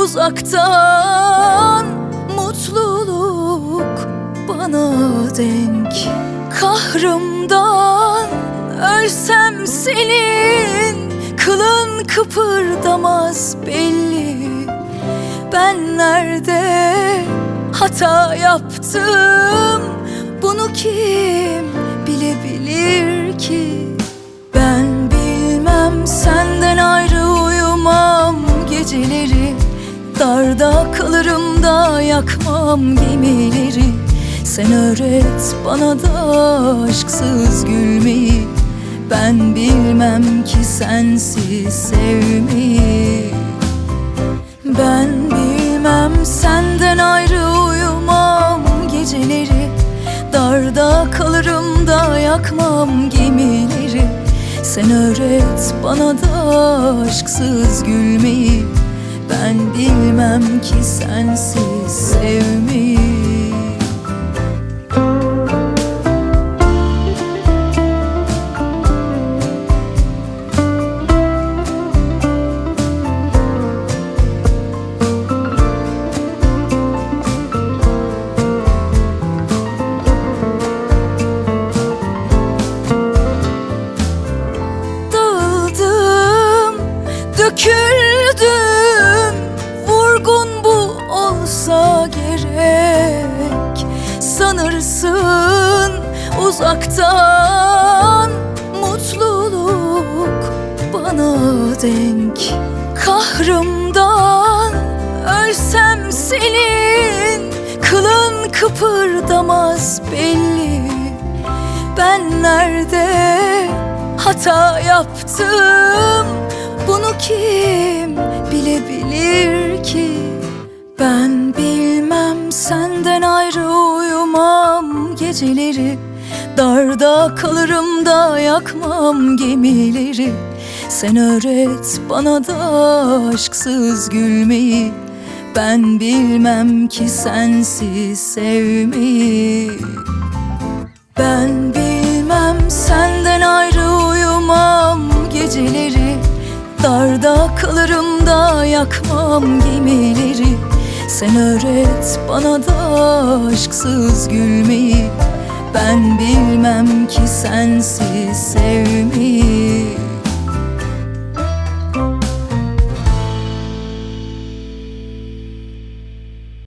uzaktan mutluluk bana denk. Kahrımdan ölsem senin kılın kıpırdamaz belli. Ben nerede hata yaptım, bunu kim bilebilir ki? Ben bilmem, senden ayrı uyumam geceleri. Darda kalırım da yakmam gemileri. Sen öğret bana da aşksız gülmeyi. Ben bilmem ki sensiz sevmeyi. Ben bilmem, senden ayrı uyumam geceleri. Darda kalırım da yakmam gemileri. Sen öğret bana da aşksız gülmeyi. Ben bilmem ki sensiz sevmeyi. Döküldüm, vurgun bu olsa gerek. Sanırsın uzaktan mutluluk bana denk. Kahrımdan ölsem senin kılın kıpırdamaz belli. Ben nerede hata yaptım, bunu kim bilebilir ki? Ben bilmem, senden ayrı uyumam geceleri. Darda kalırım da yakmam gemileri. Sen öğret bana da aşksız gülmeyi. Ben bilmem ki sensiz sevmeyi. Ben bilmem, senden ayrı uyumam geceleri. Darda kalırım da yakmam gemileri. Sen öğret bana da aşksız gülmeyi. Ben bilmem ki sensiz sevmeyi.